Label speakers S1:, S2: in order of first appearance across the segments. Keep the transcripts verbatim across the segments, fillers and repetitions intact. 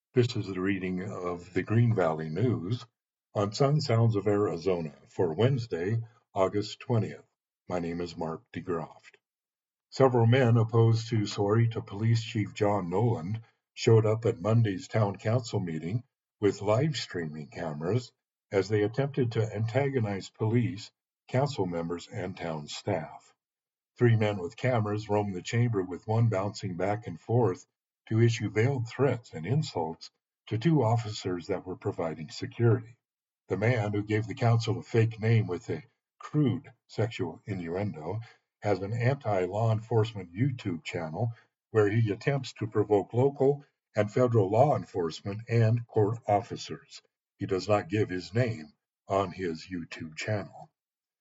S1: This is the reading of the Green Valley News on Sun Sounds of Arizona for Wednesday, August twentieth. My name is Mark DeGroft. Several men opposed to Sahuarita Police Chief John Noland showed up at Monday's town council meeting with live streaming cameras as they attempted to antagonize police, council members, and town staff. Three men with cameras roamed the chamber, with one bouncing back and forth to issue veiled threats and insults to two officers that were providing security. The man, who gave the council a fake name with a crude sexual innuendo, has an anti-law enforcement YouTube channel where he attempts to provoke local and federal law enforcement and court officers. He does not give his name on his YouTube channel.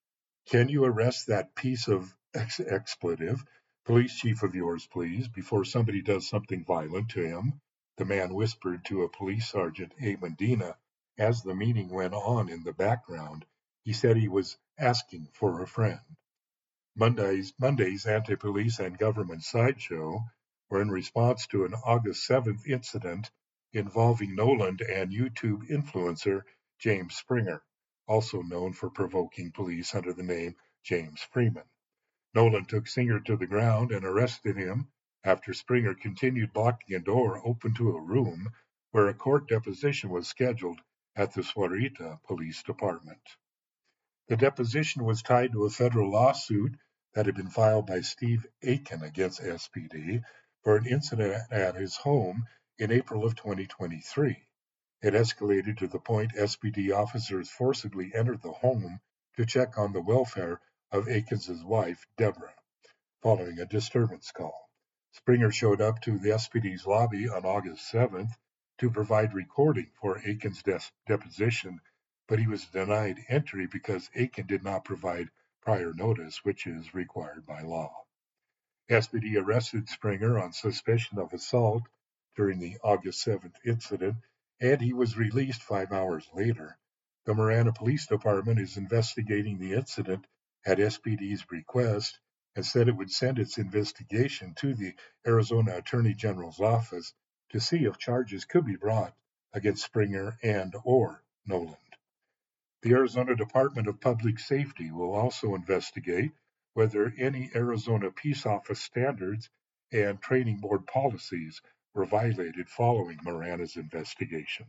S1: Can you arrest that piece of ex- expletive, police chief of yours, please, before somebody does something violent to him? The man whispered to a police sergeant, A. Medina, as the meeting went on in the background. He said he was asking for a friend. Monday's, Monday's anti-police and government sideshow were in response to an August seventh incident involving Noland and YouTube influencer James Springer, also known for provoking police under the name James Freeman. Noland took Springer to the ground and arrested him after Springer continued blocking a door open to a room where a court deposition was scheduled at the Sahuarita Police Department. The deposition was tied to a federal lawsuit that had been filed by Steve Aiken against S P D for an incident at his home in April of twenty twenty-three. It escalated to the point S P D officers forcibly entered the home to check on the welfare of Aikens' wife, Deborah, following a disturbance call. Springer showed up to the S P D's lobby on August seventh to provide recording for Aikens' de- deposition, but he was denied entry because Aiken did not provide prior notice, which is required by law. S P D arrested Springer on suspicion of assault during the August seventh incident, and he was released five hours later. The Marana Police Department is investigating the incident at S P D's request and said it would send its investigation to the Arizona Attorney General's office to see if charges could be brought against Springer and or Noland. The Arizona Department of Public Safety will also investigate whether any Arizona Peace Office standards and training board policies were violated following Marana's investigation.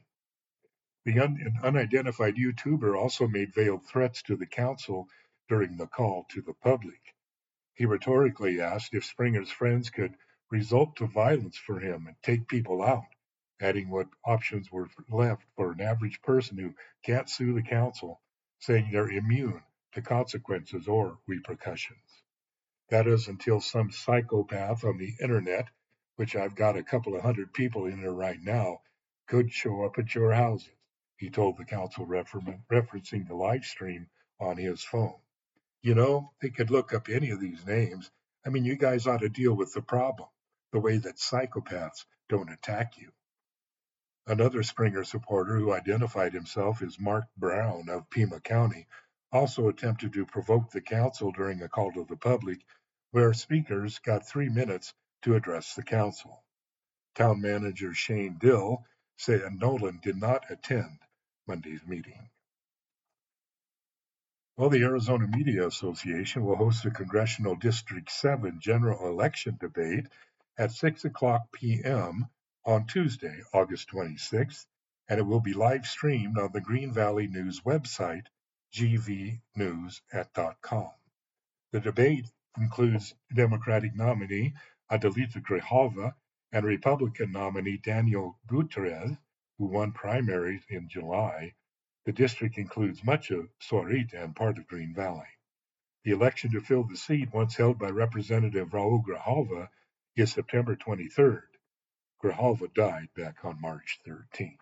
S1: The un- unidentified YouTuber also made veiled threats to the council during the call to the public. He rhetorically asked if Springer's friends could resort to violence for him and take people out, adding what options were left for an average person who can't sue the council, saying they're immune to consequences or repercussions. That is until some psychopath on the internet, which I've got a couple of hundred people in there right now, could show up at your houses, he told the council, refer- referencing the live stream on his phone. You know, they could look up any of these names. I mean, you guys ought to deal with the problem, the way that psychopaths don't attack you. Another Springer supporter, who identified himself as Mark Brown of Pima County, also attempted to provoke the council during a call to the public, where speakers got three minutes to address the council. Town manager Shane Dill said Noland did not attend Monday's meeting. Well, the Arizona Media Association will host a Congressional District seven general election debate at six o'clock p.m. on Tuesday, August twenty-sixth, and it will be live streamed on the Green Valley News website, g v news dot com. The debate includes Democratic nominee Adelita Grijalva and Republican nominee Daniel Gutierrez, who won primaries in July. The district includes much of Sahuarita and part of Green Valley. The election to fill the seat, once held by Representative Raul Grijalva, is September twenty-third. Grijalva died back on March thirteenth.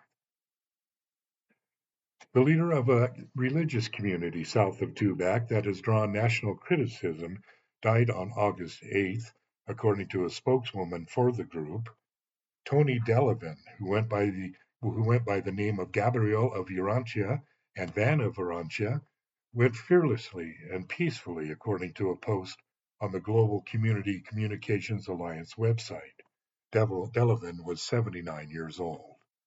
S1: The leader of a religious community south of Tubac that has drawn national criticism died on August eighth, according to a spokeswoman for the group. Tony Delavan, who went by the who went by the name of Gabriel of Urantia and Van of Urantia, went fearlessly and peacefully, according to a post on the Global Community Communications Alliance website. Delavan was seventy-nine years old.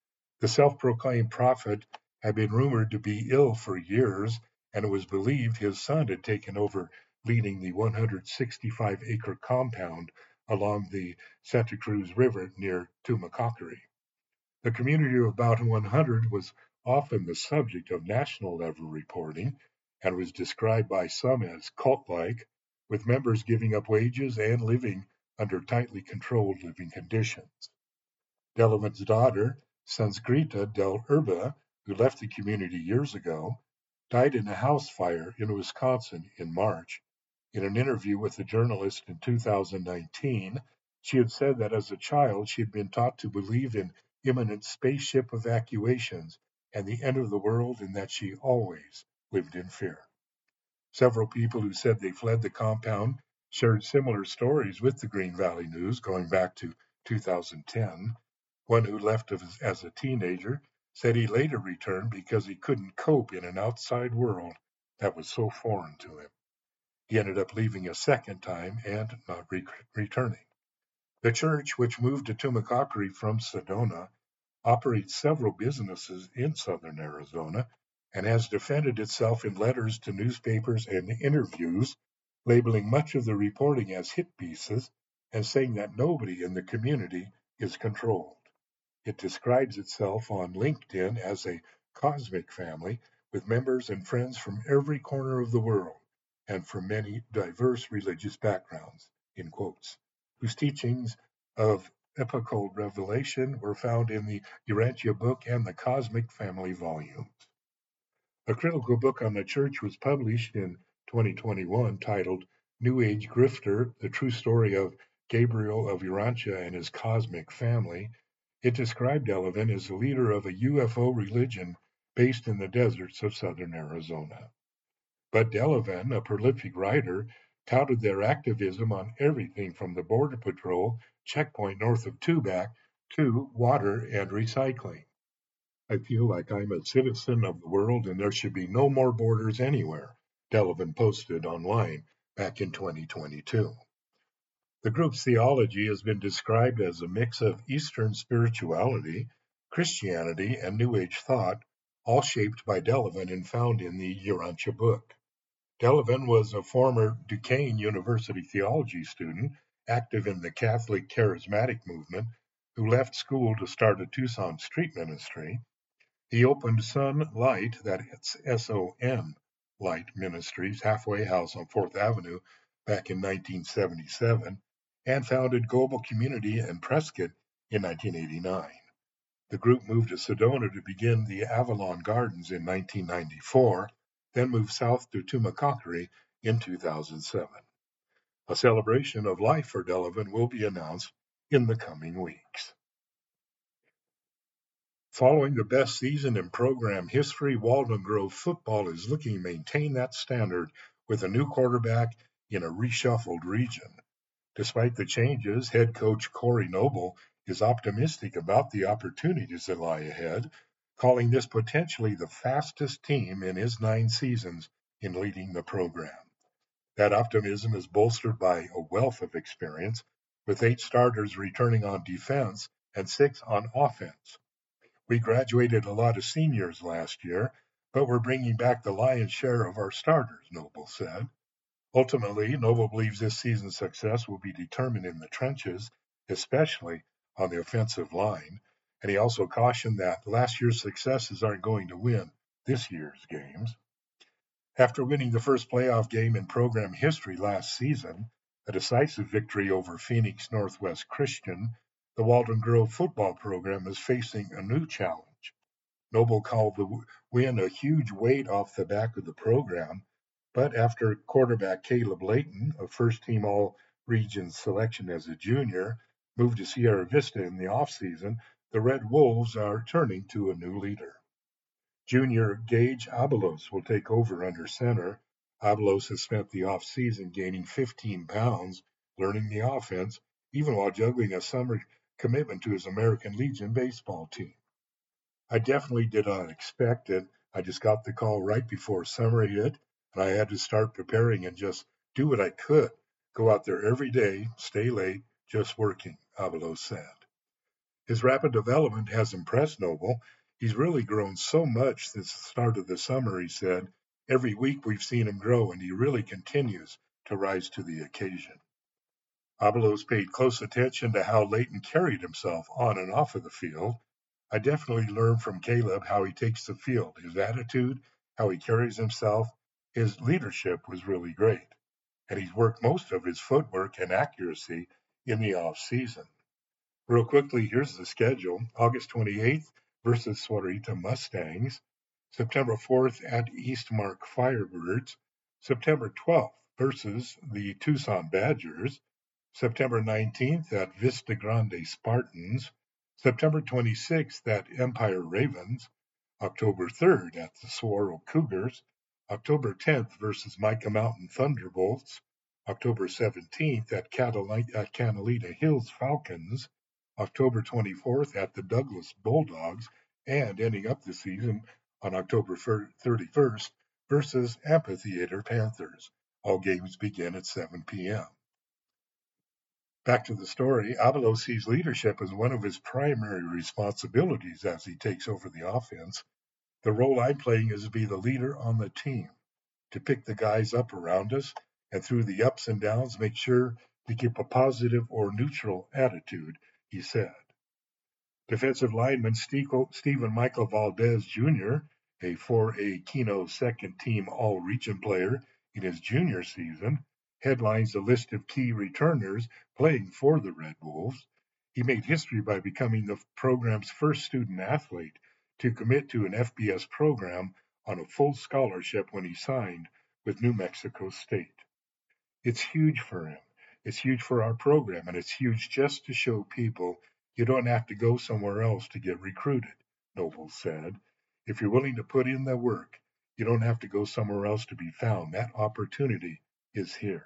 S1: The self-proclaimed prophet had been rumored to be ill for years, and it was believed his son had taken over leading the one hundred sixty-five acre compound along the Santa Cruz River near Tumacacori. The community of about one hundred was often the subject of national level reporting and was described by some as cult-like, with members giving up wages and living under tightly controlled living conditions. Delavan's daughter, Sanskrita Del Urba, who left the community years ago, died in a house fire in Wisconsin in March. In an interview with a journalist in two thousand nineteen, she had said that as a child she had been taught to believe in imminent spaceship evacuations and the end of the world, and that she always lived in fear. Several people who said they fled the compound shared similar stories with the Green Valley News going back to two thousand ten. One who left as a teenager said he later returned because he couldn't cope in an outside world that was so foreign to him. He ended up leaving a second time and not re- returning. The church, which moved to Tumacacori from Sedona, operates several businesses in southern Arizona and has defended itself in letters to newspapers and interviews, labeling much of the reporting as hit pieces and saying that nobody in the community is controlled. It describes itself on LinkedIn as a cosmic family with members and friends from every corner of the world and from many diverse religious backgrounds, in quotes, whose teachings of epochal revelation were found in the Urantia book and the Cosmic Family volumes. A critical book on the church was published in twenty twenty-one titled New Age Grifter, The True Story of Gabriel of Urantia and His Cosmic Family. It described Delavan as the leader of a U F O religion based in the deserts of southern Arizona. But Delavan, a prolific writer, touted their activism on everything from the Border Patrol checkpoint north of Tubac to water and recycling. I feel like I'm a citizen of the world and there should be no more borders anywhere, Delavan posted online back in twenty twenty-two. The group's theology has been described as a mix of Eastern spirituality, Christianity, and New Age thought, all shaped by Delavan and found in the Urantia book. Delavan was a former Duquesne University theology student, active in the Catholic Charismatic movement, who left school to start a Tucson street ministry. He opened Sun Light, that's S O N Light Ministries, halfway house on fourth Avenue, back in nineteen seventy-seven, and founded Global Community in Prescott in nineteen eighty-nine. The group moved to Sedona to begin the Avalon Gardens in nineteen ninety-four, then moved south to Tumacacori in two thousand seven. A celebration of life for Delavan will be announced in the coming weeks. Following the best season in program history, Walden Grove football is looking to maintain that standard with a new quarterback in a reshuffled region. Despite the changes, head coach Corey Noble is optimistic about the opportunities that lie ahead, calling this potentially the fastest team in his nine seasons in leading the program. That optimism is bolstered by a wealth of experience, with eight starters returning on defense and six on offense. We graduated a lot of seniors last year, but we're bringing back the lion's share of our starters, Noble said. Ultimately, Noble believes this season's success will be determined in the trenches, especially on the offensive line, and he also cautioned that last year's successes aren't going to win this year's games. After winning the first playoff game in program history last season, a decisive victory over Phoenix Northwest Christian, the Walden Grove football program is facing a new challenge. Noble called the win a huge weight off the back of the program, but after quarterback Caleb Layton, a first-team All-Region selection as a junior, moved to Sierra Vista in the offseason, the Red Wolves are turning to a new leader. Junior Gage Abelos will take over under center. Abelos has spent the offseason gaining fifteen pounds, learning the offense, even while juggling a summer commitment to his American Legion baseball team. I definitely did not expect it. I just got the call right before summer hit, and I had to start preparing and just do what I could. Go out there every day, stay late, just working, Abelos said. His rapid development has impressed Noble. He's really grown so much since the start of the summer, he said. Every week we've seen him grow, and he really continues to rise to the occasion. Abelos paid close attention to how Leighton carried himself on and off of the field. I definitely learned from Caleb how he takes the field, his attitude, how he carries himself. His leadership was really great, and he's worked most of his footwork and accuracy in the off season. Real quickly, here's the schedule. August twenty-eighth versus Sahuarita Mustangs. September fourth at Eastmark Firebirds. September twelfth versus the Tucson Badgers. September nineteenth at Vista Grande Spartans. September twenty-sixth at Empire Ravens. October third at the Saguaro Cougars. October tenth versus Mica Mountain Thunderbolts. October seventeenth at Catalina Hills Falcons. October twenty-fourth at the Douglas Bulldogs, and ending up the season on October thirty-first versus Amphitheater Panthers. All games begin at seven p.m. Back to the story, Abelos sees leadership as one of his primary responsibilities as he takes over the offense. The role I'm playing is to be the leader on the team, to pick the guys up around us, and through the ups and downs, make sure to keep a positive or neutral attitude, he said. Defensive lineman Stephen Michael Valdez Junior, a four A Keno second-team All-Region player in his junior season, headlines the list of key returners playing for the Red Wolves. He made history by becoming the program's first student athlete to commit to an F B S program on a full scholarship when he signed with New Mexico State. It's huge for him. It's huge for our program, and it's huge just to show people you don't have to go somewhere else to get recruited, Noble said. If you're willing to put in the work, you don't have to go somewhere else to be found. That opportunity is here.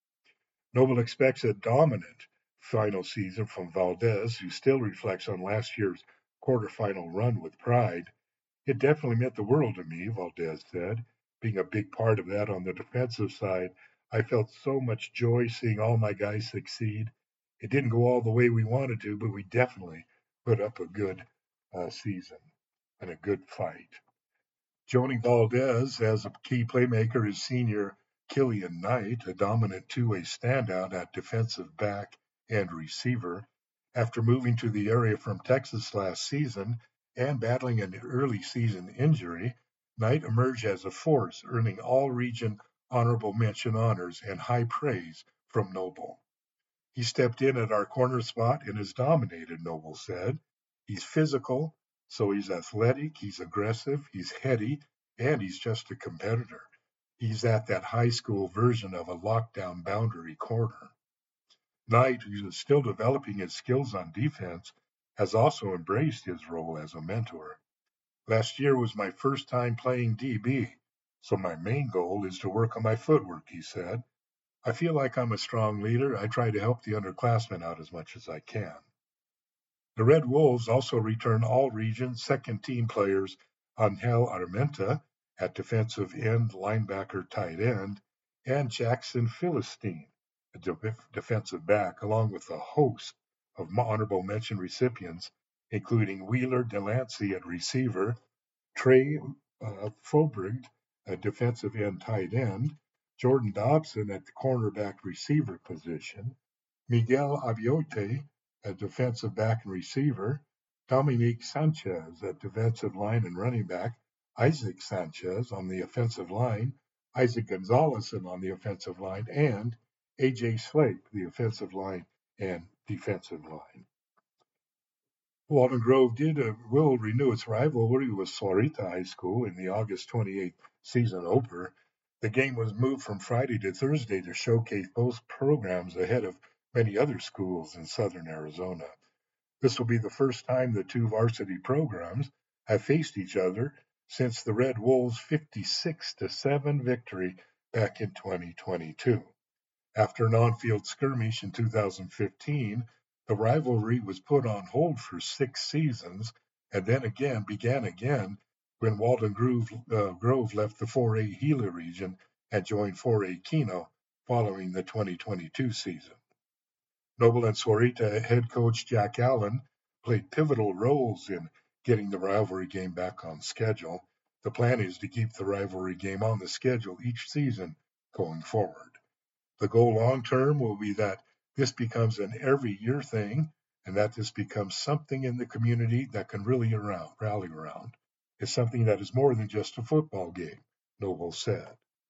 S1: Noble expects a dominant final season from Valdez, who still reflects on last year's quarterfinal run with pride. It definitely meant the world to me, Valdez said. Being a big part of that on the defensive side, I felt so much joy seeing all my guys succeed. It didn't go all the way we wanted to, but we definitely put up a good uh, season and a good fight. Joining Valdez as a key playmaker is senior Killian Knight, a dominant two-way standout at defensive back and receiver. After moving to the area from Texas last season and battling an early season injury, Knight emerged as a force, earning all-region honorable mention honors and high praise from Noble. He stepped in at our corner spot and has dominated, Noble said. He's physical, so he's athletic, he's aggressive, he's heady, and he's just a competitor. He's at that high school version of a lockdown boundary corner. Knight, who is still developing his skills on defense, has also embraced his role as a mentor. Last year was my first time playing D B, so my main goal is to work on my footwork, he said. I feel like I'm a strong leader. I try to help the underclassmen out as much as I can. The Red Wolves also return all-region second-team players Angel Armenta at defensive end, linebacker, tight end, and Jackson Philistine, a de- defensive back, along with a host of honorable mention recipients, including Wheeler Delancey at receiver, Trey uh, Froberg, a defensive end tight end, Jordan Dobson at the cornerback receiver position, Miguel Abiote at defensive back and receiver, Dominique Sanchez at defensive line and running back, Isaac Sanchez on the offensive line, Isaac Gonzalez on the offensive line, and A J Slape, the offensive line and defensive line. Walden Grove did uh, will renew its rivalry with Sahuarita High School in the August twenty-eighth season opener. The game was moved from Friday to Thursday to showcase both programs ahead of many other schools in southern Arizona. This will be the first time the two varsity programs have faced each other since the Red Wolves' fifty-six to seven victory back in twenty twenty-two. After an on-field skirmish in two thousand fifteen, the rivalry was put on hold for six seasons and then again began again when Walden Grove, uh, Grove left the four A Gila region and joined four A Keno following the twenty twenty-two season. Noble and Sahuarita head coach Jack Allen played pivotal roles in getting the rivalry game back on schedule. The plan is to keep the rivalry game on the schedule each season going forward. The goal long term will be that this becomes an every year thing and that this becomes something in the community that can really around, rally around. It's something that is more than just a football game, Noble said.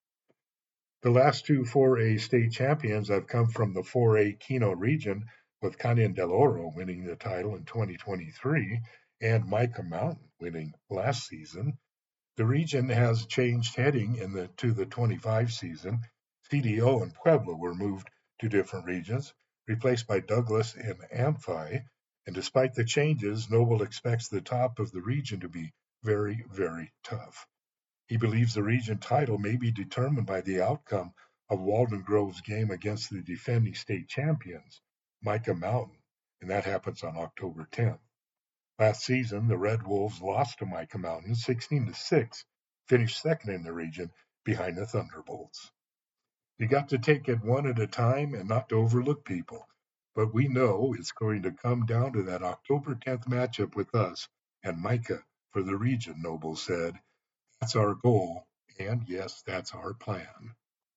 S1: The last two four A state champions have come from the four A Keno region, with Canyon del Oro winning the title in twenty twenty-three and Mica Mountain winning last season. The region has changed heading in the to the twenty-five season. C D O and Pueblo were moved to different regions, replaced by Douglas and Amphi. And despite the changes, Noble expects the top of the region to be very, very tough. He believes the region title may be determined by the outcome of Walden Grove's game against the defending state champions, Mica Mountain, and that happens on October tenth. Last season, the Red Wolves lost to Mica Mountain sixteen to six, finished second in the region behind the Thunderbolts. You got to take it one at a time and not to overlook people, but we know it's going to come down to that October tenth matchup with us and Mica for the region, Noble said. That's our goal, and yes, that's our plan.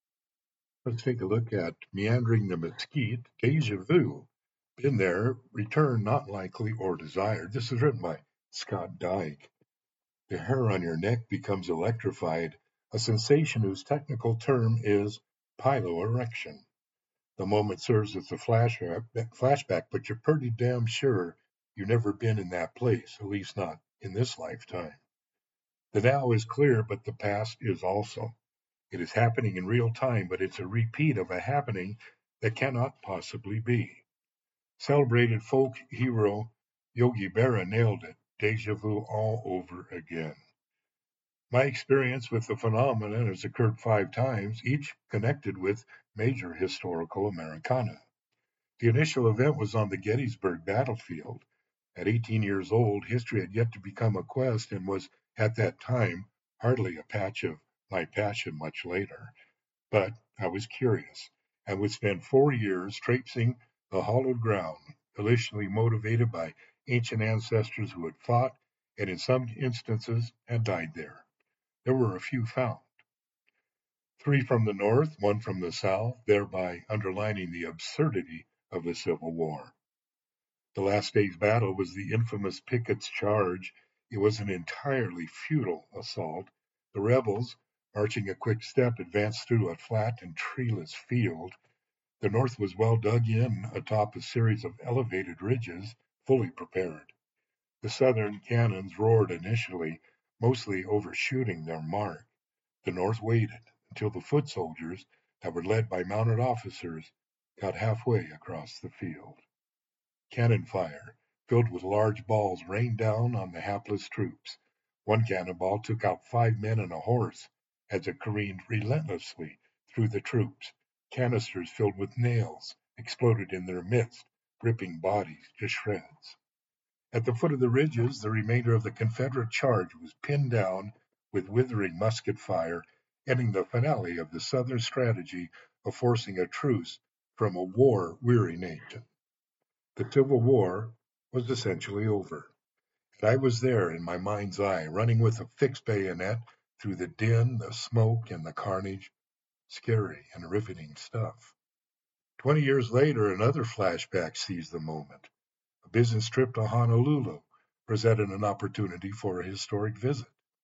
S1: Let's take a look at Meandering the Mesquite, Deja Vu. Been there, return not likely or desired. This is written by Scott Dyke. The hair on your neck becomes electrified, a sensation whose technical term is piloerection. The moment serves as a flashback, flashback, but you're pretty damn sure you've never been in that place, at least not in this lifetime. The now is clear, but the past is also. It is happening in real time, but it's a repeat of a happening that cannot possibly be. Celebrated folk hero Yogi Berra nailed it. Deja vu all over again. My experience with the phenomenon has occurred five times, each connected with major historical Americana. The initial event was on the Gettysburg battlefield. At eighteen years old, history had yet to become a quest and was, at that time, hardly a patch of my passion much later. But I was curious, and would spend four years traipsing the hallowed ground, initially motivated by ancient ancestors who had fought, and in some instances had died there. There were a few found. Three from the north, one from the south, thereby underlining the absurdity of the Civil War. The last day's battle was the infamous Pickett's Charge. It was an entirely futile assault. The rebels, marching a quick step, advanced through a flat and treeless field. The North was well dug in atop a series of elevated ridges, fully prepared. The Southern cannons roared initially, mostly overshooting their mark. The North waited until the foot soldiers, that were led by mounted officers, got halfway across the field. Cannon fire, filled with large balls, rained down on the hapless troops. One cannonball took out five men and a horse as it careened relentlessly through the troops. Canisters filled with nails exploded in their midst, ripping bodies to shreds. At the foot of the ridges, the remainder of the Confederate charge was pinned down with withering musket fire, ending the finale of the Southern strategy of forcing a truce from a war-weary nation. The Civil War was essentially over, and I was there in my mind's eye, running with a fixed bayonet through the din, the smoke, and the carnage. Scary and riveting stuff. Twenty years later, another flashback seized the moment. A business trip to Honolulu presented an opportunity for a historic visit.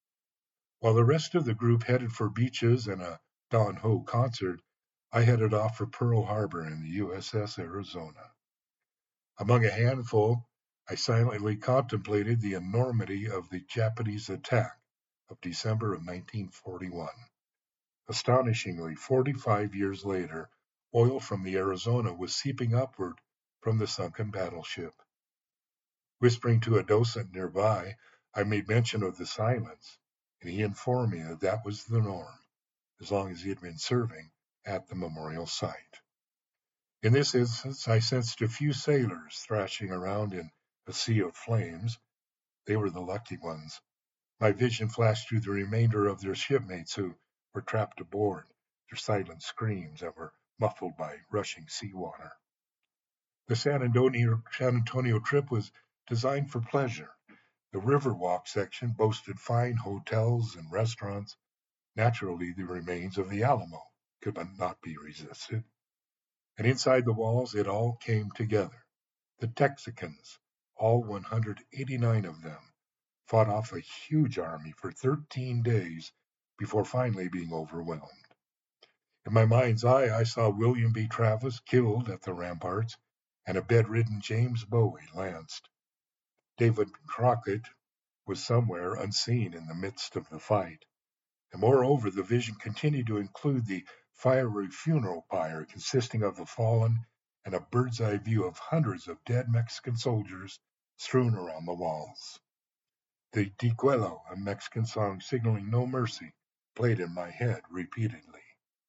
S1: While the rest of the group headed for beaches and a Don Ho concert, I headed off for Pearl Harbor in the U S S Arizona. Among a handful, I silently contemplated the enormity of the Japanese attack of December of nineteen forty-one. Astonishingly, forty-five years later, oil from the Arizona was seeping upward from the sunken battleship. Whispering to a docent nearby, I made mention of the silence, and he informed me that that was the norm, as long as he had been serving at the memorial site. In this instance, I sensed a few sailors thrashing around in a sea of flames. They were the lucky ones. My vision flashed through the remainder of their shipmates who were trapped aboard, their silent screams that were muffled by rushing seawater. The San Antonio, San Antonio trip was designed for pleasure. The Riverwalk section boasted fine hotels and restaurants. Naturally, the remains of the Alamo could not be resisted. And inside the walls, it all came together. The Texicans, all one hundred eighty-nine of them, fought off a huge army for thirteen days before finally being overwhelmed. In my mind's eye, I saw William B. Travis killed at the ramparts and a bedridden James Bowie lanced. David Crockett was somewhere unseen in the midst of the fight. And moreover, the vision continued to include the fiery funeral pyre consisting of the fallen and a bird's eye view of hundreds of dead Mexican soldiers strewn around the walls. The Decuelo, a Mexican song signaling no mercy, played in my head repeatedly.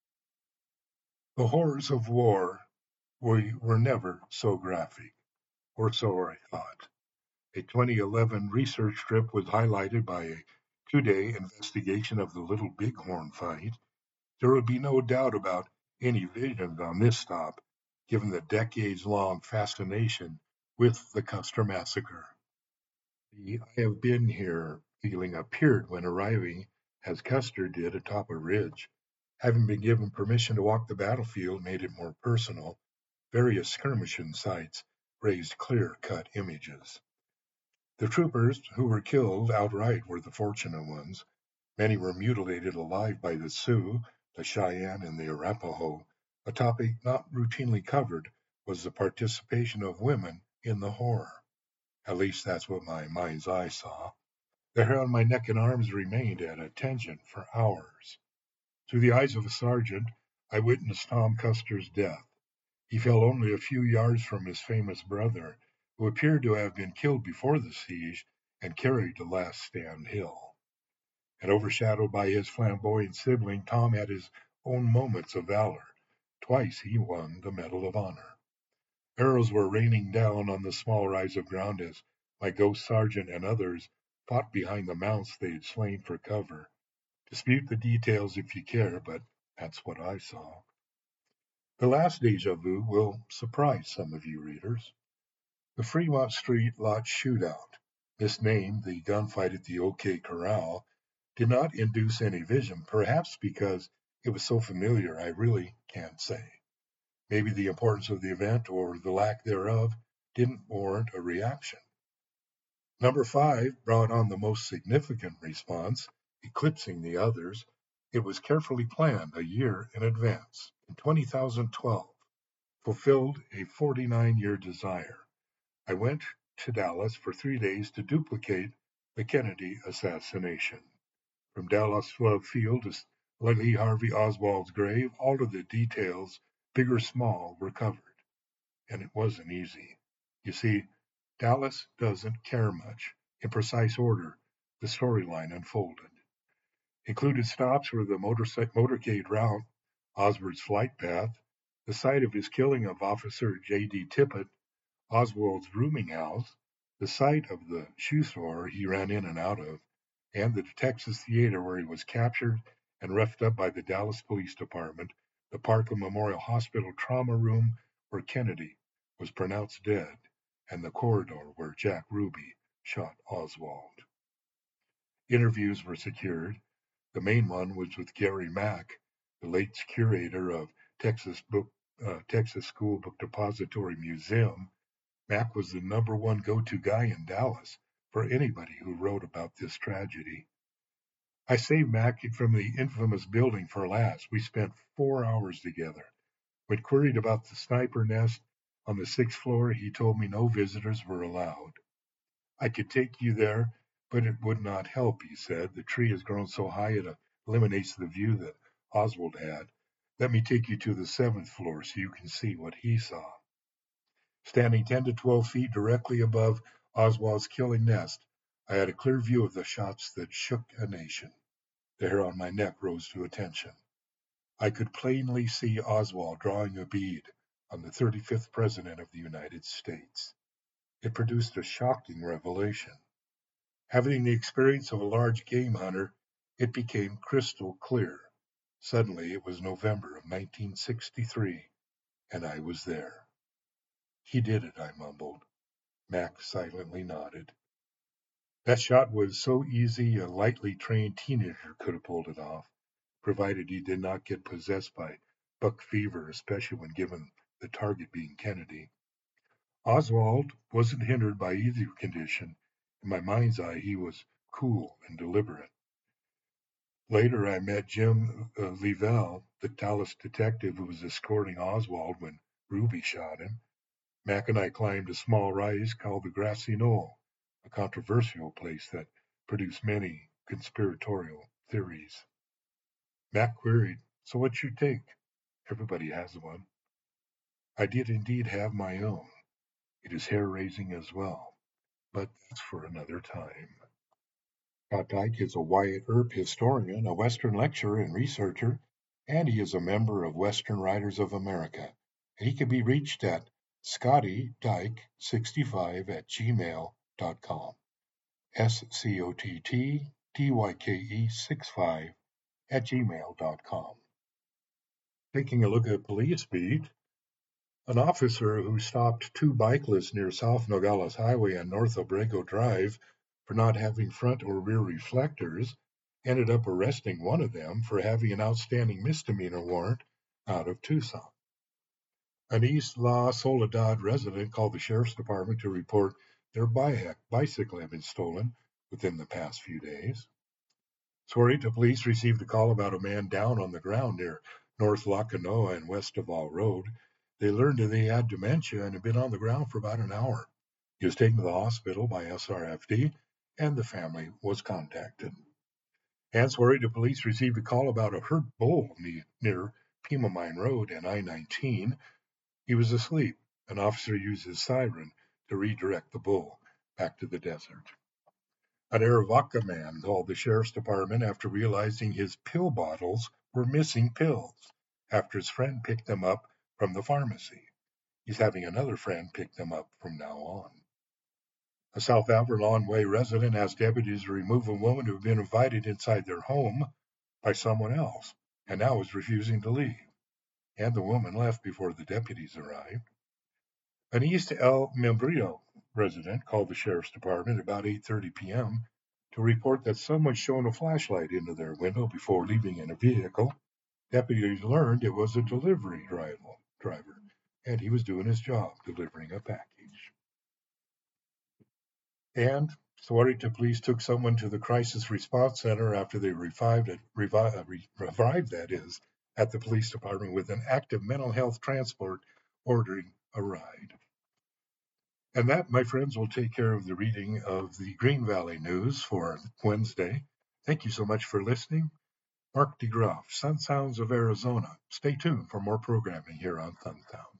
S1: The horrors of war were, were never so graphic, or so I thought. A twenty eleven research trip was highlighted by a two-day investigation of the Little Bighorn fight. There would be no doubt about any visions on this stop, given the decades-long fascination with the Custer Massacre. The I have been here feeling appeared when arriving, as Custer did atop a ridge. Having been given permission to walk the battlefield made it more personal. Various skirmishing sites raised clear-cut images. The troopers who were killed outright were the fortunate ones. Many were mutilated alive by the Sioux, the Cheyenne, and the Arapaho. A topic not routinely covered was the participation of women in the horror. At least that's what my mind's eye saw. The hair on my neck and arms remained at attention for hours. Through the eyes of a sergeant, I witnessed Tom Custer's death. He fell only a few yards from his famous brother, who appeared to have been killed before the siege and carried to Last Stand Hill. And overshadowed by his flamboyant sibling, Tom had his own moments of valor. Twice he won the Medal of Honor. Arrows were raining down on the small rise of ground as my ghost sergeant and others fought behind the mounts they had slain for cover. Dispute the details if you care, but that's what I saw. The last deja vu will surprise some of you readers. The Fremont Street lot shootout, misnamed the gunfight at the OK Corral, did not induce any vision, perhaps because it was so familiar I really can't say. Maybe the importance of the event, or the lack thereof, didn't warrant a reaction. Number five brought on the most significant response, eclipsing the others. It was carefully planned a year in advance. In two thousand twelve, fulfilled a forty-nine-year desire. I went to Dallas for three days to duplicate the Kennedy assassination. From Dallas Love Field to Lee Harvey Oswald's grave, all of the details, big or small, were covered. And it wasn't easy. You see, Dallas doesn't care much. In precise order, the storyline unfolded. Included stops were the motorcade route, Oswald's flight path, the site of his killing of Officer J D Tippit, Oswald's rooming house, the site of the shoe store he ran in and out of, and the Texas Theater where he was captured and roughed up by the Dallas Police Department, the Parkland Memorial Hospital trauma room where Kennedy was pronounced dead, and the corridor where Jack Ruby shot Oswald. Interviews were secured. The main one was with Gary Mack, the late curator of Texas Book, uh, Texas School Book Depository Museum. Mack was the number one go-to guy in Dallas for anybody who wrote about this tragedy. I saved Mack from the infamous building for last. We spent four hours together. When queried about the sniper nest on the sixth floor, he told me no visitors were allowed. I could take you there, but it would not help, he said. The tree has grown so high it eliminates the view that Oswald had. Let me take you to the seventh floor so you can see what he saw. Standing ten to twelve feet directly above Oswald's killing nest, I had a clear view of the shots that shook a nation. The hair on my neck rose to attention. I could plainly see Oswald drawing a bead on the thirty-fifth President of the United States. It produced a shocking revelation. Having the experience of a large game hunter, it became crystal clear. Suddenly it was November of nineteen sixty-three, and I was there. He did it, I mumbled. Mac silently nodded. That shot was so easy a lightly trained teenager could have pulled it off, provided he did not get possessed by buck fever, especially when given the target being Kennedy. Oswald wasn't hindered by either condition. In my mind's eye, he was cool and deliberate. Later, I met Jim uh, Levell, the Dallas detective who was escorting Oswald when Ruby shot him. Mac and I climbed a small rise called the Grassy Knoll, a controversial place that produced many conspiratorial theories. Mac queried, "So what's your take?" Everybody has one. I did indeed have my own. It is hair-raising as well, but that's for another time. Scott Dyke is a Wyatt Earp historian, a Western lecturer and researcher, and he is a member of Western Writers of America. And he can be reached at scotty dyke sixty-five at gmail dot com. S C O T T D Y K E sixty-five at gmail dot com. Taking a look at Police Beat, an officer who stopped two bicyclists near South Nogales Highway and North Obrego Drive for not having front or rear reflectors ended up arresting one of them for having an outstanding misdemeanor warrant out of Tucson. An East La Soledad resident called the sheriff's department to report their bicycle had been stolen within the past few days. Sahuarita police received a call about a man down on the ground near North Lacanoa and West Duval Road. They learned that he had dementia and had been on the ground for about an hour. He was taken to the hospital by S R F D, and the family was contacted. And Sahuarita police received a call about a hurt bull near Pima Mine Road and I nineteen. He was asleep. An officer used his siren to redirect the bull back to the desert. An Arivaca man called the sheriff's department after realizing his pill bottles were missing pills after his friend picked them up from the pharmacy. He's having another friend pick them up from now on. A South Avalon Way resident asked deputies to remove a woman who had been invited inside their home by someone else and now is refusing to leave. And the woman left before the deputies arrived. An East El Membrillo resident called the sheriff's department about eight thirty p.m. to report that someone shone a flashlight into their window before leaving in a vehicle. Deputies learned it was a delivery driver, and he was doing his job, delivering a package. And Sahuarita police took someone to the crisis response center after they revived, it, revi- revived that is, at the police department with an active mental health transport ordering a ride. And that, my friends, will take care of the reading of the Green Valley News for Wednesday. Thank you so much for listening. Mark DeGroff, Sun Sounds of Arizona. Stay tuned for more programming here on Sun Sounds.